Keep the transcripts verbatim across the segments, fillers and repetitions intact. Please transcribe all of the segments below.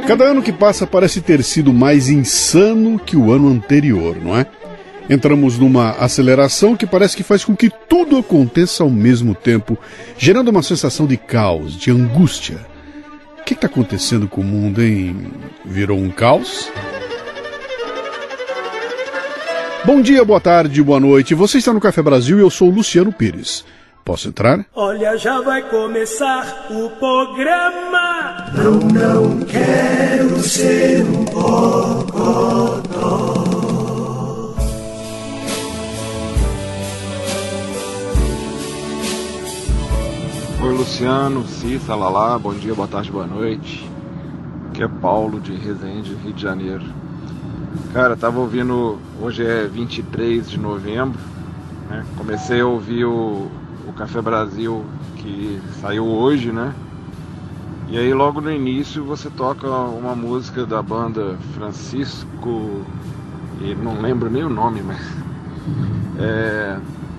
Cada ano que passa parece ter sido mais insano que o ano anterior, não é? Entramos numa aceleração que parece que faz com que tudo aconteça ao mesmo tempo, gerando uma sensação de caos, de angústia. O que está acontecendo com o mundo, hein? Virou um caos? Bom dia, boa tarde, boa noite. Você está no Café Brasil e eu sou o Luciano Pires. Posso entrar? Olha, já vai começar o programa. Não, não quero ser um bocodó. Oi, Luciano, Cissa, Lalá, bom dia, boa tarde, boa noite. Aqui é Paulo de Resende, Rio de Janeiro. Cara, tava ouvindo, hoje é vinte e três de novembro, né? Comecei a ouvir o, o Café Brasil que saiu hoje, né? E aí logo no início você toca uma música da banda Francisco, e não lembro nem o nome, mas é,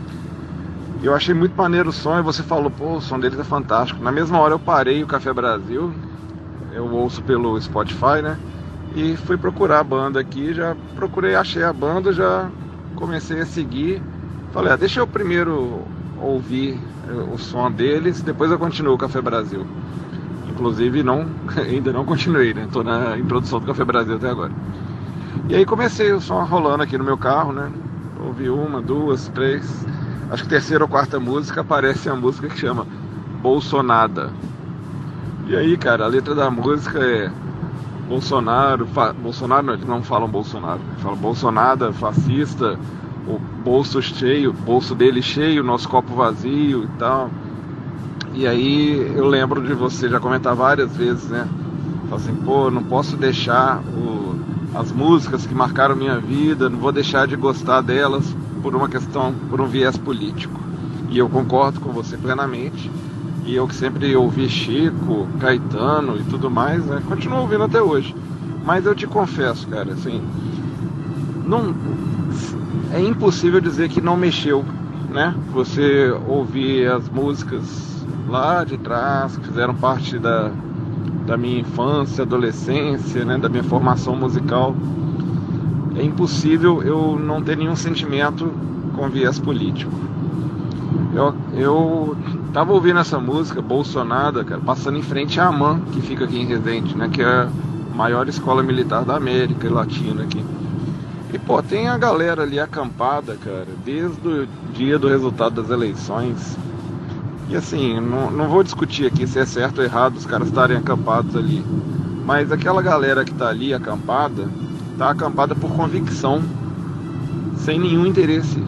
eu achei muito maneiro o som e você falou, pô, o som deles é fantástico. Na mesma hora eu parei o Café Brasil, eu ouço pelo Spotify, né? E fui procurar a banda aqui, já procurei, achei a banda, já comecei a seguir. Falei, ah, deixa eu primeiro ouvir o som deles, depois eu continuo o Café Brasil. Inclusive não, ainda não continuei, né? Tô na introdução do Café Brasil até agora. E aí comecei o som rolando aqui no meu carro, né? Ouvi uma, duas, três. Acho que terceira ou quarta música aparece a música que chama Bolsonada. E aí, cara, a letra da música é Bolsonaro, fa... Bolsonaro não, eles não falam Bolsonaro, eles falam Bolsonada, fascista, o bolso cheio, bolso dele cheio, nosso copo vazio e tal. E aí eu lembro de você já comentar várias vezes, né? Fala assim, pô, não posso deixar o... as músicas que marcaram minha vida, não vou deixar de gostar delas por uma questão, por um viés político. E eu concordo com você plenamente. E eu que sempre ouvi Chico, Caetano e tudo mais, né? Continuo ouvindo até hoje. Mas eu te confesso, cara, assim, não, é impossível dizer que não mexeu, né? Você ouvir as músicas lá de trás, que fizeram parte da, da minha infância, adolescência, né? Da minha formação musical. É impossível eu não ter nenhum sentimento com viés político. Eu, eu tava ouvindo essa música, Bolsonada, cara, passando em frente à AMAN, que fica aqui em Resende, né? Que é a maior escola militar da América Latina aqui. E, pô, tem a galera ali acampada, cara, desde o dia do resultado das eleições. E assim, não, não vou discutir aqui se é certo ou errado os caras estarem acampados ali. Mas aquela galera que tá ali acampada, tá acampada por convicção, sem nenhum interesse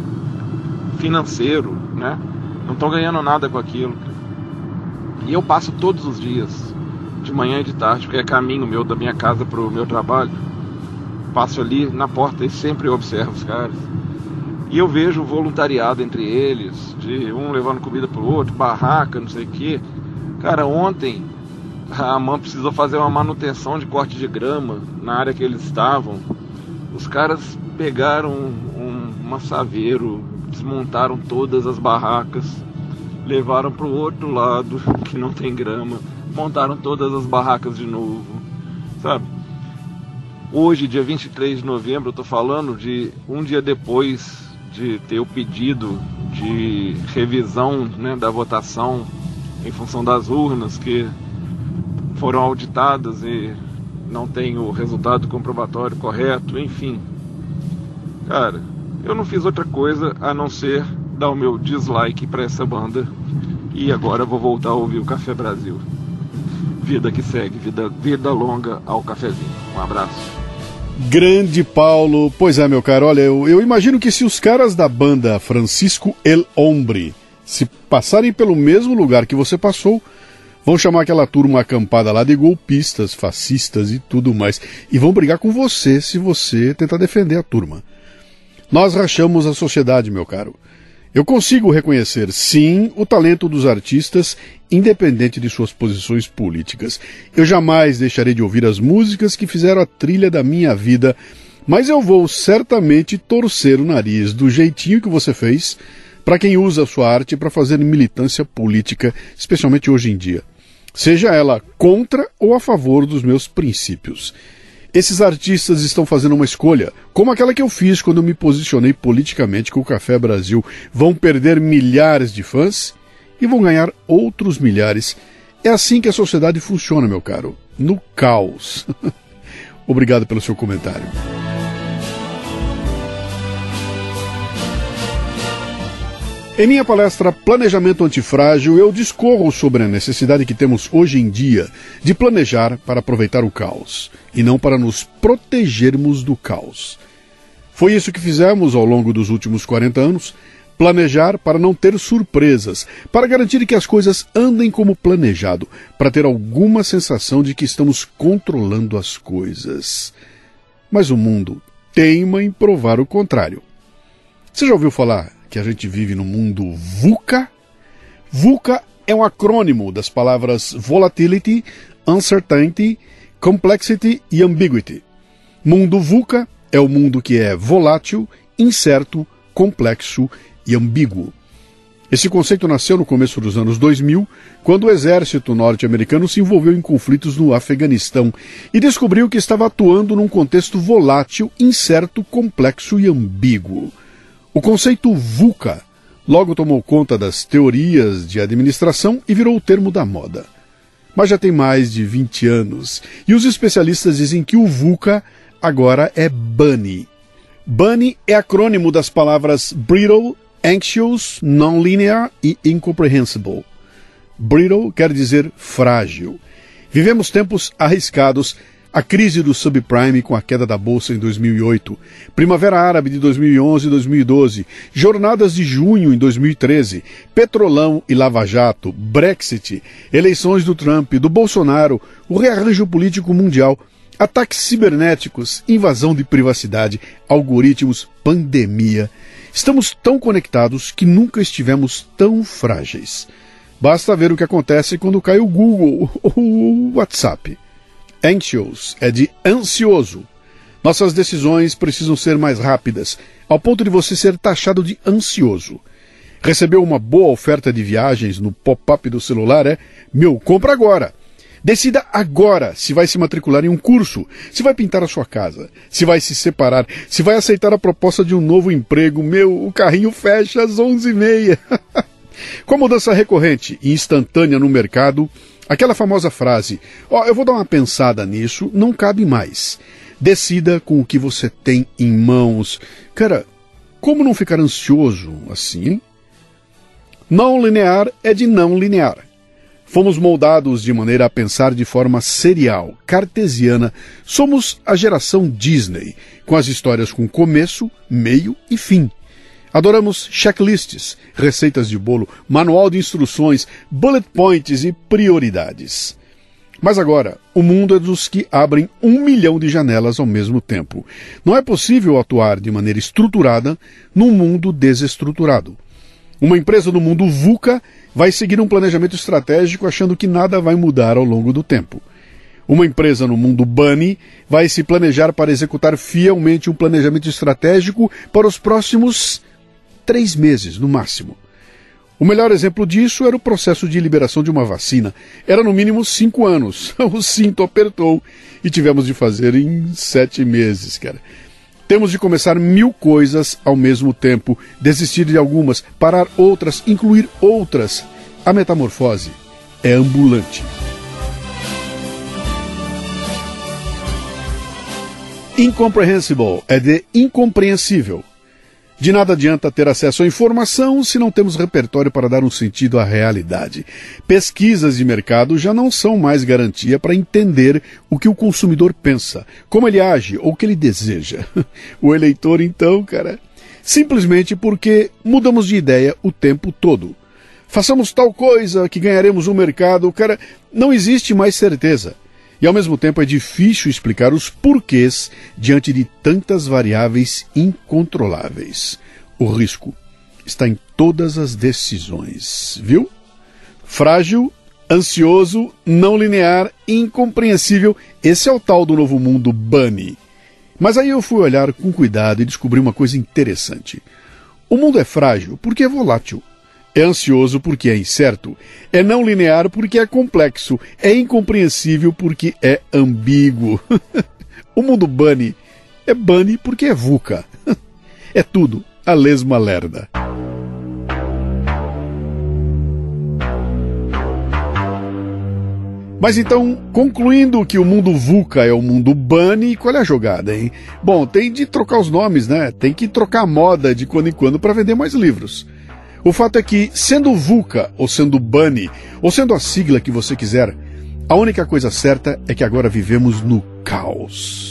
financeiro, né? Não estão ganhando nada com aquilo. E eu passo todos os dias, de manhã e de tarde, porque é caminho meu da minha casa pro meu trabalho. Passo ali na porta e sempre observo os caras. E eu vejo o voluntariado entre eles, de um levando comida pro outro, barraca, não sei o quê. Cara, ontem a AMAN precisou fazer uma manutenção de corte de grama na área que eles estavam. Os caras pegaram um, um massaveiro, desmontaram todas as barracas, levaram para o outro lado, que não tem grama, montaram todas as barracas de novo, sabe? Hoje, dia vinte e três de novembro, eu tô falando de um dia depois de ter o pedido de revisão, né, da votação em função das urnas que foram auditadas e não tem o resultado comprobatório correto, enfim. Cara, eu não fiz outra coisa a não ser dar o meu dislike para essa banda. E agora eu vou voltar a ouvir o Café Brasil. Vida que segue, vida, vida longa ao cafezinho. Um abraço. Grande Paulo. Pois é, meu caro, olha, eu, eu imagino que se os caras da banda Francisco El Hombre se passarem pelo mesmo lugar que você passou, vão chamar aquela turma acampada lá de golpistas, fascistas e tudo mais. E vão brigar com você se você tentar defender a turma. Nós rachamos a sociedade, meu caro. Eu consigo reconhecer, sim, o talento dos artistas, independente de suas posições políticas. Eu jamais deixarei de ouvir as músicas que fizeram a trilha da minha vida, mas eu vou certamente torcer o nariz do jeitinho que você fez para quem usa a sua arte para fazer militância política, especialmente hoje em dia. seja ela contra ou a favor dos meus princípios. Esses artistas estão fazendo uma escolha, como aquela que eu fiz quando me posicionei politicamente com o Café Brasil. Vão perder milhares de fãs e vão ganhar outros milhares. É assim que a sociedade funciona, meu caro, no caos. Obrigado pelo seu comentário. Em minha palestra Planejamento Antifrágil, eu discorro sobre a necessidade que temos hoje em dia de planejar para aproveitar o caos, e não para nos protegermos do caos. Foi isso que fizemos ao longo dos últimos quarenta anos, planejar para não ter surpresas, para garantir que as coisas andem como planejado, para ter alguma sensação de que estamos controlando as coisas. Mas o mundo teima em provar o contrário. Você já ouviu falar que a gente vive no mundo VUCA? VUCA é um acrônimo das palavras Volatility, Uncertainty, Complexity e Ambiguity. Mundo VUCA é o mundo que é volátil, incerto, complexo e ambíguo. Esse conceito nasceu no começo dos anos dois mil, quando o exército norte-americano se envolveu em conflitos no Afeganistão e descobriu que estava atuando num contexto volátil, incerto, complexo e ambíguo. O conceito VUCA logo tomou conta das teorias de administração e virou o termo da moda. Mas já tem mais de vinte anos, e os especialistas dizem que o VUCA agora é BUNNY. BUNNY é acrônimo das palavras Brittle, Anxious, Non-Linear e Incomprehensible. Brittle quer dizer frágil. Vivemos tempos arriscados. A crise do subprime com a queda da bolsa em dois mil e oito, Primavera Árabe de dois mil e onze e dois mil e doze, Jornadas de Junho em dois mil e treze, Petrolão e Lava Jato, Brexit, eleições do Trump, do Bolsonaro, o rearranjo político mundial, ataques cibernéticos, invasão de privacidade, algoritmos, pandemia. Estamos tão conectados que nunca estivemos tão frágeis. Basta ver o que acontece quando cai o Google ou o WhatsApp. Anxious é de ansioso. Nossas decisões precisam ser mais rápidas, ao ponto de você ser taxado de ansioso. Recebeu uma boa oferta de viagens no pop-up do celular, é? Meu, compra agora. Decida agora se vai se matricular em um curso, se vai pintar a sua casa, se vai se separar, se vai aceitar a proposta de um novo emprego. Meu, o carrinho fecha às onze e meia. Com a mudança recorrente e instantânea no mercado, aquela famosa frase, ó, oh, eu vou dar uma pensada nisso, não cabe mais. Decida com o que você tem em mãos. Cara, como não ficar ansioso assim, hein? Não linear é de não linear. Fomos moldados de maneira a pensar de forma serial, cartesiana. Somos a geração Disney, com as histórias com começo, meio e fim. Adoramos checklists, receitas de bolo, manual de instruções, bullet points e prioridades. Mas agora, o mundo é dos que abrem um milhão de janelas ao mesmo tempo. Não é possível atuar de maneira estruturada num mundo desestruturado. Uma empresa no mundo VUCA vai seguir um planejamento estratégico achando que nada vai mudar ao longo do tempo. Uma empresa no mundo BUNNY vai se planejar para executar fielmente um planejamento estratégico para os próximos três meses, no máximo. O melhor exemplo disso era o processo de liberação de uma vacina. Era no mínimo cinco anos. O cinto apertou e tivemos de fazer em sete meses, cara. Temos de começar mil coisas ao mesmo tempo, desistir de algumas, parar outras, incluir outras. A metamorfose é ambulante. Incomprehensible é de incompreensível. De nada adianta ter acesso à informação se não temos repertório para dar um sentido à realidade. Pesquisas de mercado já não são mais garantia para entender o que o consumidor pensa, como ele age ou o que ele deseja. O eleitor, então, cara, simplesmente porque mudamos de ideia o tempo todo. Façamos tal coisa que ganharemos um mercado, cara, não existe mais certeza. E ao mesmo tempo é difícil explicar os porquês diante de tantas variáveis incontroláveis. O risco está em todas as decisões, viu? Frágil, ansioso, não linear, incompreensível. Esse é o tal do novo mundo BUNNY. Mas aí eu fui olhar com cuidado e descobri uma coisa interessante. O mundo é frágil porque é volátil. É ansioso porque é incerto. É não linear porque é complexo. É incompreensível porque é ambíguo. O mundo bunny é bunny porque é VUCA. É tudo a lesma lerda. Mas então, concluindo que o mundo VUCA é o mundo bunny, qual é a jogada, hein? Bom, tem de trocar os nomes, né? Tem que trocar a moda de quando em quando para vender mais livros. O fato é que, sendo VUCA, ou sendo bunny, ou sendo a sigla que você quiser, a única coisa certa é que agora vivemos no caos.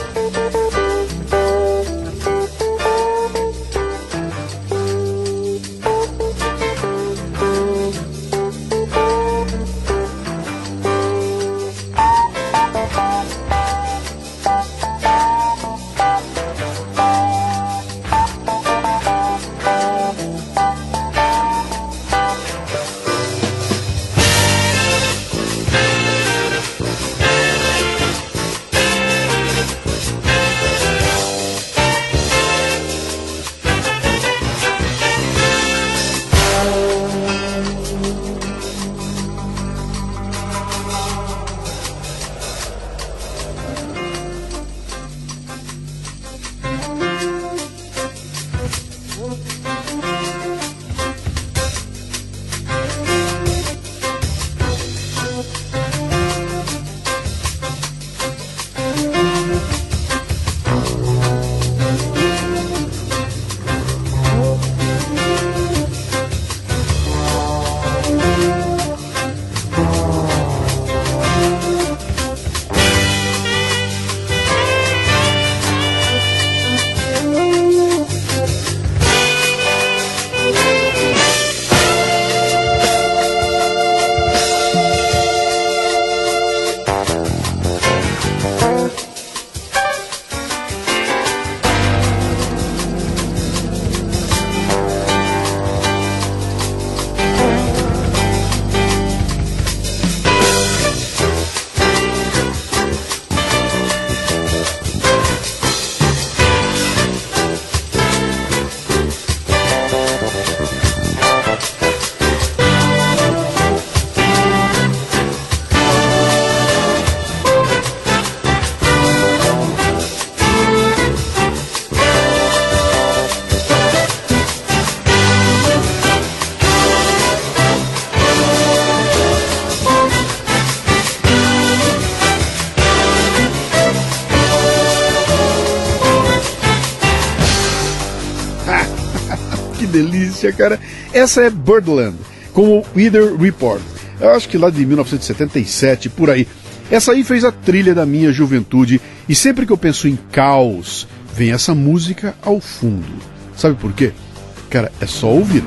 Delícia, cara. Essa é Birdland, com o Weather Report. Eu acho que lá de mil novecentos e setenta e sete, por aí. Essa aí fez a trilha da minha juventude, e sempre que eu penso em caos, vem essa música ao fundo. Sabe por quê? Cara, é só ouvir.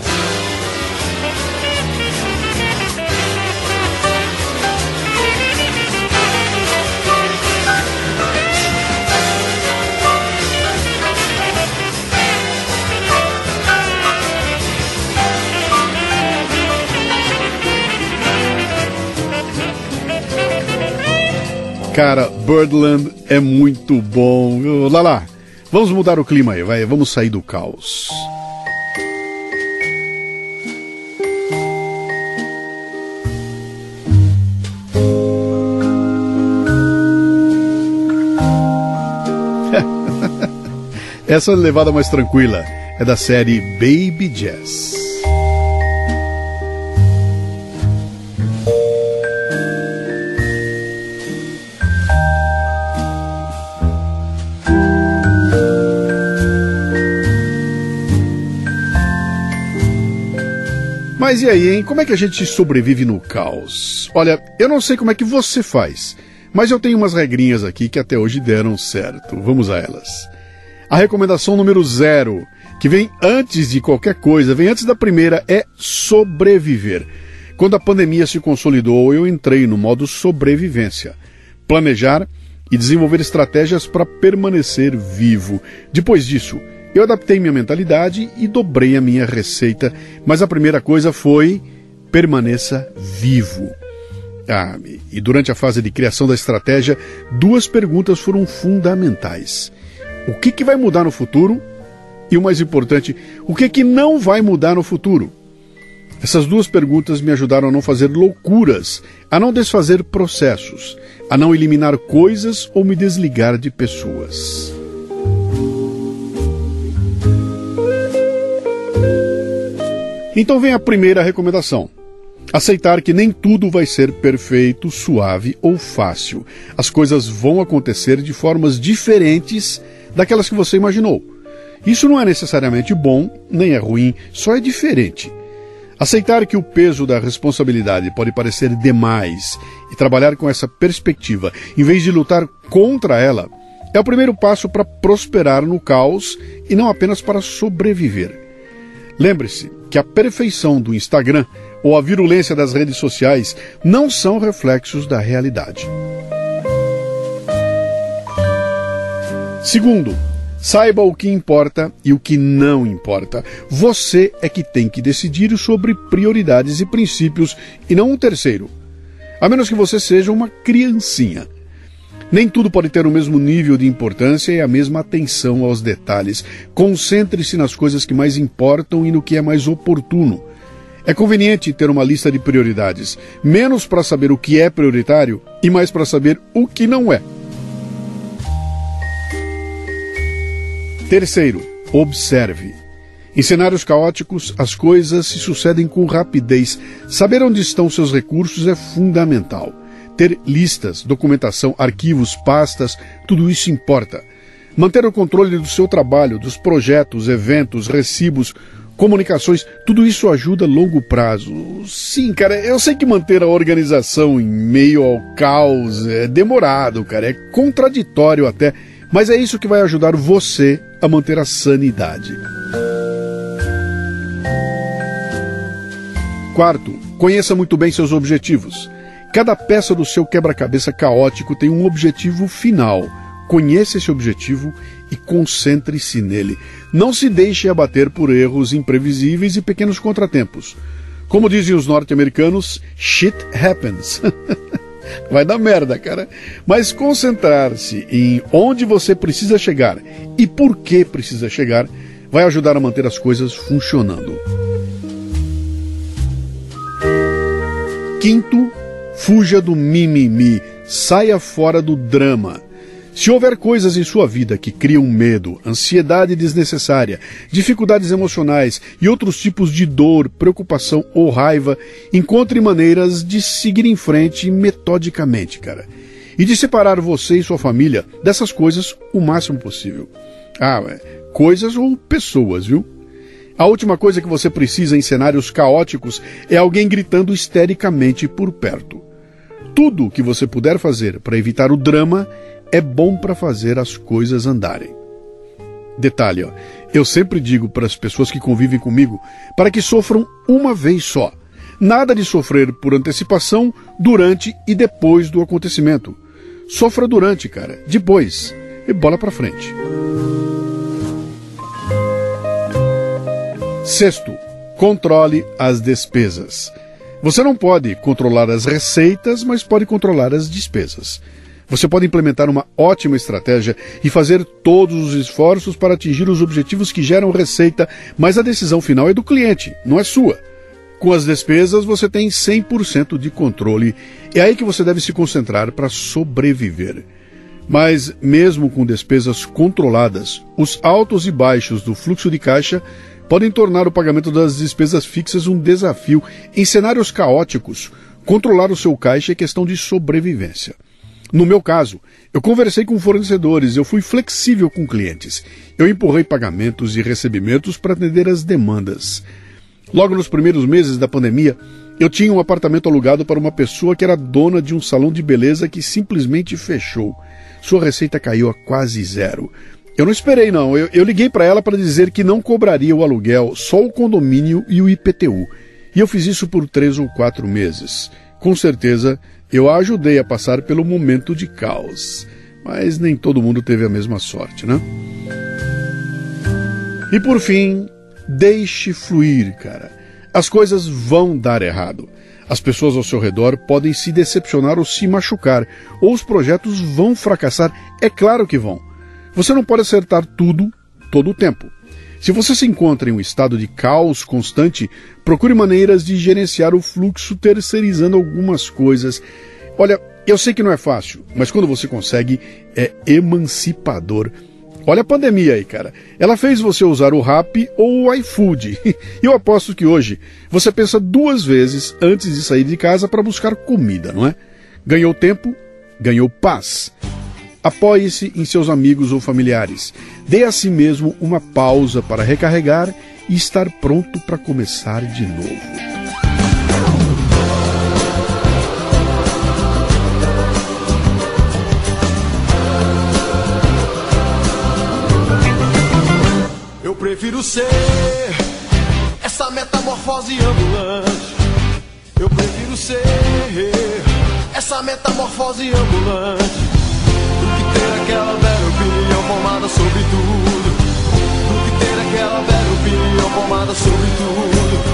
Cara, Birdland é muito bom. Lá lá, vamos mudar o clima aí, vai, vamos sair do caos. Essa levada mais tranquila é da série Baby Jazz. Mas e aí, hein? Como é que a gente sobrevive no caos? Olha, eu não sei como é que você faz, mas eu tenho umas regrinhas aqui que até hoje deram certo. Vamos a elas. A recomendação número zero, que vem antes de qualquer coisa, vem antes da primeira, é sobreviver. Quando a pandemia se consolidou, eu entrei no modo sobrevivência. Planejar e desenvolver estratégias para permanecer vivo. Depois disso, eu adaptei minha mentalidade e dobrei a minha receita, mas a primeira coisa foi permaneça vivo. Ah, e durante a fase de criação da estratégia, duas perguntas foram fundamentais. O que, que vai mudar no futuro? E o mais importante, o que, que não vai mudar no futuro? Essas duas perguntas me ajudaram a não fazer loucuras, a não desfazer processos, a não eliminar coisas ou me desligar de pessoas. Então vem a primeira recomendação. Aceitar que nem tudo vai ser perfeito, suave ou fácil. As coisas vão acontecer de formas diferentes daquelas que você imaginou. Isso não é necessariamente bom, nem é ruim, só é diferente. Aceitar que o peso da responsabilidade pode parecer demais e trabalhar com essa perspectiva, em vez de lutar contra ela, é o primeiro passo para prosperar no caos e não apenas para sobreviver. Lembre-se que a perfeição do Instagram ou a virulência das redes sociais não são reflexos da realidade. Segundo, saiba o que importa e o que não importa. Você é que tem que decidir sobre prioridades e princípios e não um terceiro. A menos que você seja uma criancinha. Nem tudo pode ter o mesmo nível de importância e a mesma atenção aos detalhes. Concentre-se nas coisas que mais importam e no que é mais oportuno. É conveniente ter uma lista de prioridades, menos para saber o que é prioritário e mais para saber o que não é. Terceiro, observe. Em cenários caóticos, as coisas se sucedem com rapidez. Saber onde estão seus recursos é fundamental. Ter listas, documentação, arquivos, pastas, tudo isso importa. Manter o controle do seu trabalho, dos projetos, eventos, recibos, comunicações, tudo isso ajuda a longo prazo. Sim, cara, eu sei que manter a organização em meio ao caos é demorado, cara, é contraditório até, mas é isso que vai ajudar você a manter a sanidade. Quarto, conheça muito bem seus objetivos. Cada peça do seu quebra-cabeça caótico tem um objetivo final. Conheça esse objetivo e concentre-se nele. Não se deixe abater por erros imprevisíveis e pequenos contratempos. Como dizem os norte-americanos, shit happens. Vai dar merda, cara. Mas concentrar-se em onde você precisa chegar e por que precisa chegar vai ajudar a manter as coisas funcionando. Quinto, fuja do mimimi, saia fora do drama. Se houver coisas em sua vida que criam medo, ansiedade desnecessária, dificuldades emocionais e outros tipos de dor, preocupação ou raiva, encontre maneiras de seguir em frente metodicamente, cara. E de separar você e sua família dessas coisas o máximo possível. Ah, é, coisas ou pessoas, viu? A última coisa que você precisa em cenários caóticos é alguém gritando histericamente por perto. Tudo o que você puder fazer para evitar o drama é bom para fazer as coisas andarem. Detalhe, ó, eu sempre digo para as pessoas que convivem comigo para que sofram uma vez só. Nada de sofrer por antecipação, durante e depois do acontecimento. Sofra durante, cara, depois, e bola para frente. Sexto, controle as despesas. Você não pode controlar as receitas, mas pode controlar as despesas. Você pode implementar uma ótima estratégia e fazer todos os esforços para atingir os objetivos que geram receita, mas a decisão final é do cliente, não é sua. Com as despesas, você tem cem por cento de controle. É aí que você deve se concentrar para sobreviver. Mas, mesmo com despesas controladas, os altos e baixos do fluxo de caixa podem tornar o pagamento das despesas fixas um desafio. Em cenários caóticos, controlar o seu caixa é questão de sobrevivência. No meu caso, eu conversei com fornecedores, eu fui flexível com clientes. Eu empurrei pagamentos e recebimentos para atender as demandas. Logo nos primeiros meses da pandemia, eu tinha um apartamento alugado para uma pessoa que era dona de um salão de beleza que simplesmente fechou. Sua receita caiu a quase zero. Eu não esperei, não. Eu, eu liguei para ela para dizer que não cobraria o aluguel, só o condomínio e o I P T U. E eu fiz isso por três ou quatro meses. Com certeza, eu a ajudei a passar pelo momento de caos. Mas nem todo mundo teve a mesma sorte, né? E por fim, deixe fluir, cara. As coisas vão dar errado. As pessoas ao seu redor podem se decepcionar ou se machucar. Ou os projetos vão fracassar. É claro que vão. Você não pode acertar tudo, todo o tempo. Se você se encontra em um estado de caos constante, procure maneiras de gerenciar o fluxo terceirizando algumas coisas. Olha, eu sei que não é fácil, mas quando você consegue, é emancipador. Olha a pandemia aí, cara. Ela fez você usar o Rappi ou o iFood. Eu aposto que hoje você pensa duas vezes antes de sair de casa para buscar comida, não é? Ganhou tempo, ganhou paz. Apoie-se em seus amigos ou familiares. Dê a si mesmo uma pausa para recarregar e estar pronto para começar de novo. Eu prefiro ser essa metamorfose ambulante. Eu prefiro ser essa metamorfose ambulante do que ter aquela velha opinião formada sobre tudo. Do que ter aquela velha opinião formada sobre tudo.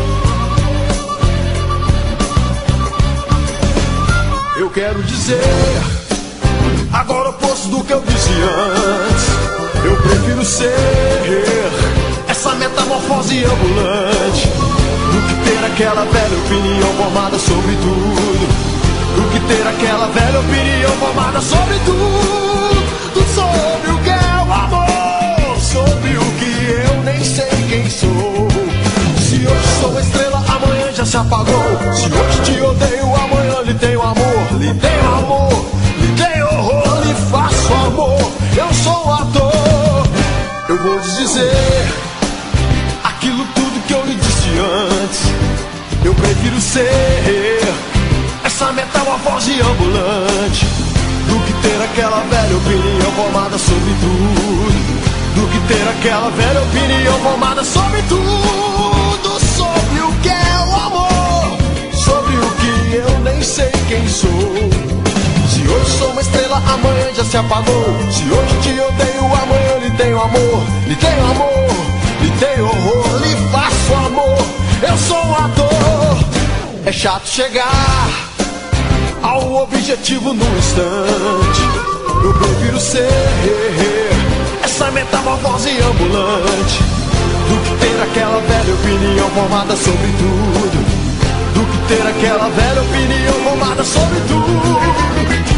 Eu quero dizer agora o oposto do que eu disse antes. Eu prefiro ser essa metamorfose ambulante do que ter aquela velha opinião formada sobre tudo. Do que ter aquela velha opinião formada sobre tudo. Sobre o que é o amor, sobre o que eu nem sei quem sou. Se hoje sou uma estrela, amanhã já se apagou. Se hoje te odeio, amanhã lhe tenho amor. Lhe tenho amor, lhe tenho horror, lhe faço amor. Eu sou um ator. Eu vou lhes dizer aquilo tudo que eu lhe disse antes. Eu prefiro ser essa metamorfose ambulante do que ter aquela velha opinião formada sobre tudo. Do que ter aquela velha opinião formada sobre tudo. Sobre o que é o amor, sobre o que eu nem sei quem sou. Se hoje sou uma estrela, amanhã já se apagou. Se hoje te odeio, amanhã lhe tenho amor. Lhe tenho amor, lhe tenho horror, lhe faço amor. Eu sou um ator. É chato chegar ao objetivo num instante. Eu prefiro ser essa metamorfose ambulante do que ter aquela velha opinião formada sobre tudo. Do que ter aquela velha opinião formada sobre tudo.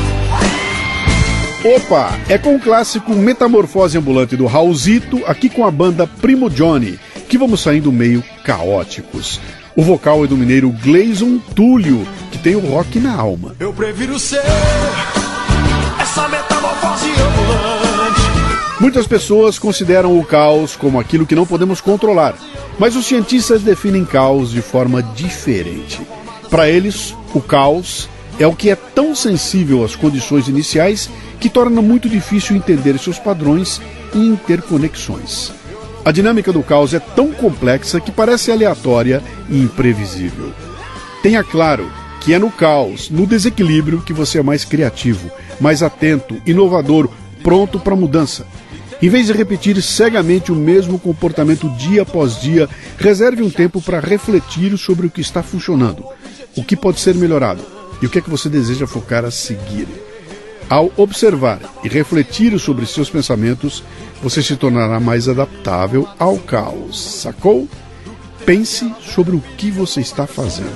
Opa, é com o clássico Metamorfose Ambulante do Raulzito, aqui com a banda Primo Johnny, que vamos saindo meio caóticos. O vocal é do mineiro Gleison Túlio, que tem o rock na alma. Eu prefiro ser essa metamorfose ambulante. Muitas pessoas consideram o caos como aquilo que não podemos controlar, mas os cientistas definem caos de forma diferente. Para eles, o caos é o que é tão sensível às condições iniciais que torna muito difícil entender seus padrões e interconexões. A dinâmica do caos é tão complexa que parece aleatória e imprevisível. Tenha claro que é no caos, no desequilíbrio, que você é mais criativo, mais atento, inovador, pronto para mudança. Em vez de repetir cegamente o mesmo comportamento dia após dia, reserve um tempo para refletir sobre o que está funcionando, o que pode ser melhorado e o que é que você deseja focar a seguir. Ao observar e refletir sobre seus pensamentos, você se tornará mais adaptável ao caos, sacou? Pense sobre o que você está fazendo.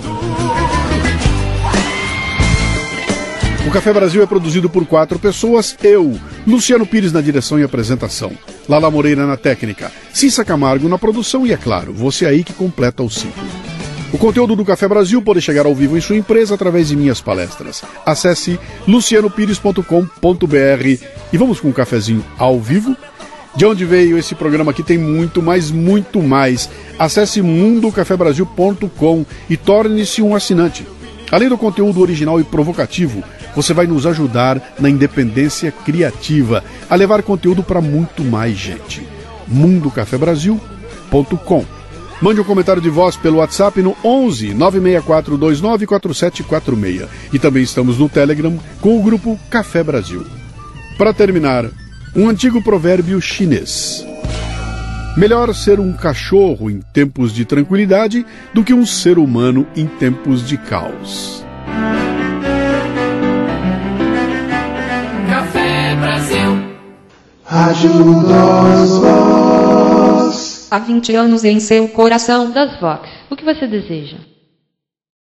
O Café Brasil é produzido por quatro pessoas, eu, Luciano Pires na direção e apresentação, Lala Moreira na técnica, Cissa Camargo na produção e, é claro, você aí que completa o ciclo. O conteúdo do Café Brasil pode chegar ao vivo em sua empresa através de minhas palestras. Acesse luciano pires ponto com ponto b r e vamos com um cafezinho ao vivo? De onde veio esse programa aqui tem muito, mas muito mais. Acesse mundo café brasil ponto com e torne-se um assinante. Além do conteúdo original e provocativo, você vai nos ajudar na independência criativa, a levar conteúdo para muito mais gente. mundo café brasil ponto com. Mande um comentário de voz pelo WhatsApp no onze nove seis quatro dois nove quatro sete quatro seis. E também estamos no Telegram com o grupo Café Brasil. Para terminar, um antigo provérbio chinês. Melhor ser um cachorro em tempos de tranquilidade do que um ser humano em tempos de caos. Café Brasil. Ajuda os há vinte anos em seu coração. Das Vox. O que você deseja?